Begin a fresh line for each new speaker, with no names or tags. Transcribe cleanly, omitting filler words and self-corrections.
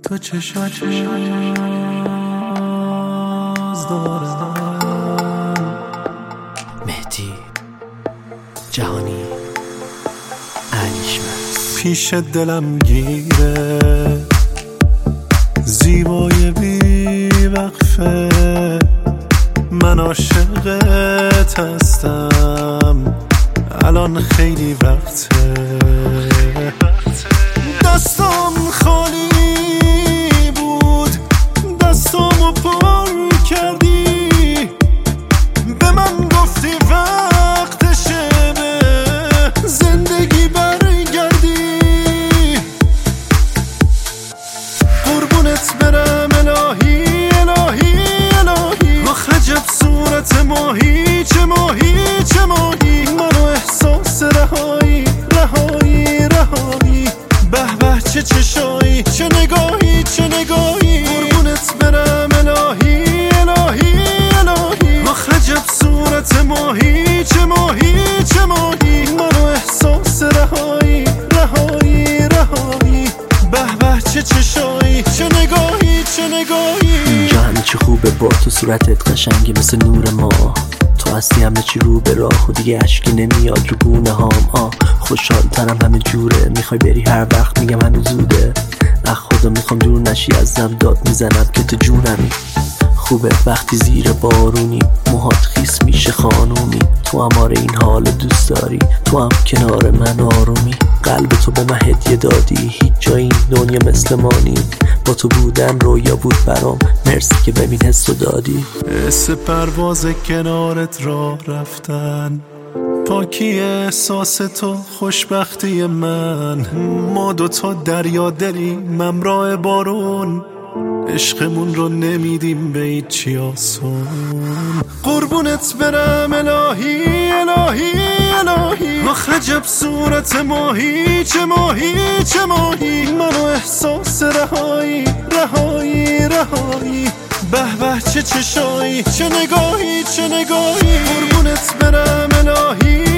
تو چشات باز دارم.
مهدی جهانی علیشمس
پیش دلم گیره زیبای بی وقفه، من عاشقت هستم الان خیلی وقته. دستم خالی بود دستامو پر کردی، به من گفتی وقتشه به زندگی برگردی. قربونت برم الهی الهی الهی، آخ عجب صورت ماهی چه ماهی چه ماهی، منو احساس رهایی رهایی رهایی، به به چه چشایی چه نگاهی چه نگاهی. قربونت برم الهی الهی الهی، آخ عجب صورت ماهی چه ماهی چه ماهی، منو احساس رهایی رهایی رهایی، به به چه چشایی چه نگاهی چه نگاهی.
اینجا همه چی خوبه با تو، صورتت قشنگه مثل نور ما، تو هستی همه چی رو به راه و دیگه اشکی نمیاد رو گونه هام. خوشحال ترم همه جوره، میخوای بری هر وقت میگم هنوز زوده، اخ خدا میخوام دور نشی ازم، داد میزنم که تو جونمی. خوبه وقتی زیر بارونی موهات خیس میشه خانومی، تو هم آره این حال دوست داری، تو هم کنار من آرومی. قلب تو به من هدیه دادی، هیچ جای این دنیا مثل ما نی، با تو بودن رویا بود برام، مرسی که ببین حسو دادی.
حس پرواز کنارت راه رفتن، پاکی احساس تو خوشبختی من، ما دوتا دریا دلیم همراه بارون، عشقمون رو نمیدیم به هیچی آسون. قربونت برم الهی الهی الهی، آخ عجب صورت ماهی چه ماهی چه ماهی، منو احساس رهایی رهایی رهایی، به به چه چشایی چه نگاهی چه نگاهی. قربونت برم الهی